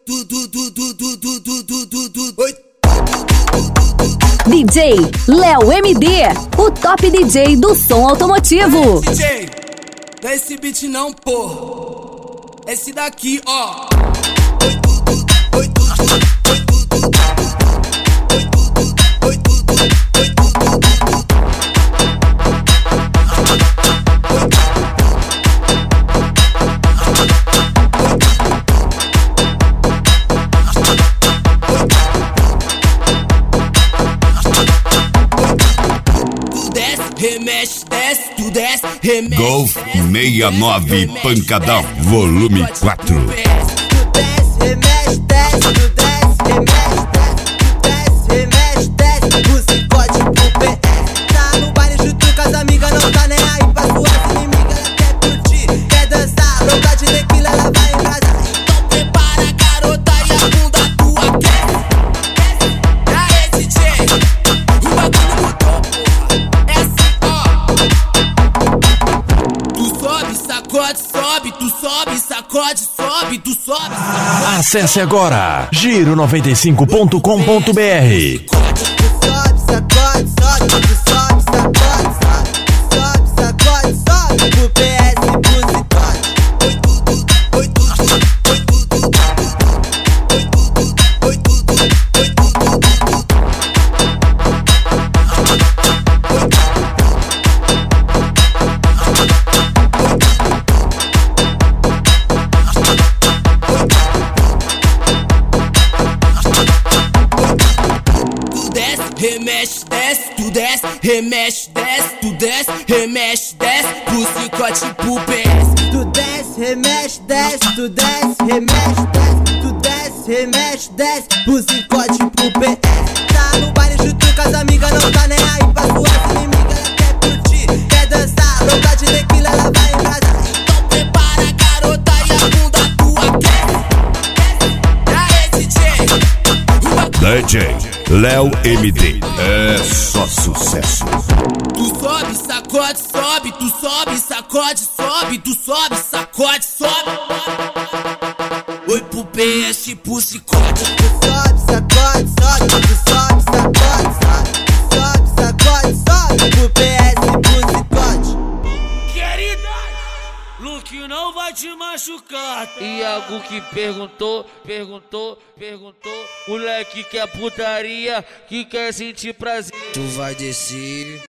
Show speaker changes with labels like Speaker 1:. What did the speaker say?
Speaker 1: DJ Léo MD, o top DJ do som automotivo.
Speaker 2: DJ, não é esse beat não, pô. Esse daqui, ó. Remexe, desce, tu desce, remexe.
Speaker 3: Golf 69 Pancadão, volume 4.
Speaker 4: Tu desce, remexe, desce, tu desce, remexe, desce, tu desce, remexe, desce, o cicote pro PS. Tá no baile junto com as amigas, não tá nem aí pra suas inimigas. Ela quer curtir, quer dançar, louca de tequila, ela vai embrasar.
Speaker 2: Então prepara, garota, e a bunda tua quer. Aê, DJ, o bagulho mudou, porra. É assim, ó. Tu sobe, sacode, sobe, tu sobe, sacode, sobe, tu sobe.
Speaker 5: Acesse agora giro95.com.br.
Speaker 4: Tu sobe, sacode, sobe, tu sobe, sacode, sobe, sacode, sobe, pro PS, pro cicote.
Speaker 2: Remexe, desce, tu desce, remexe, desce, tu desce, remexe, desce, pro cicote pro PS.
Speaker 4: Tu desce, remexe, desce, tu desce, remexe, desce, tu desce, remexe, desce, pro cicote pro PS. Tá no baile junto com as amigas, não tá nem aí pra suas inimigas. Ela quer curtir, quer dançar, louca de tequila, ela vai embrasar.
Speaker 2: Então prepara, garota, e a bunda tua quer. Aê, DJ,
Speaker 3: DJ Léo MD, é só sucesso.
Speaker 2: tu sobe, sacode, sobe, tu sobe, sacode, sobe, tu sobe, sacode, sobe. Oi pro PS, pro cicote.
Speaker 4: Tu sobe, sacode, sobe, tu sobe, sacode, sobe, sacode, sobe, pro PS, pro cicote.
Speaker 6: Querida, Luke não vai te machucar. Iago que perguntou, moleque quer putaria, que quer sentir prazer.
Speaker 7: Tu vai descer.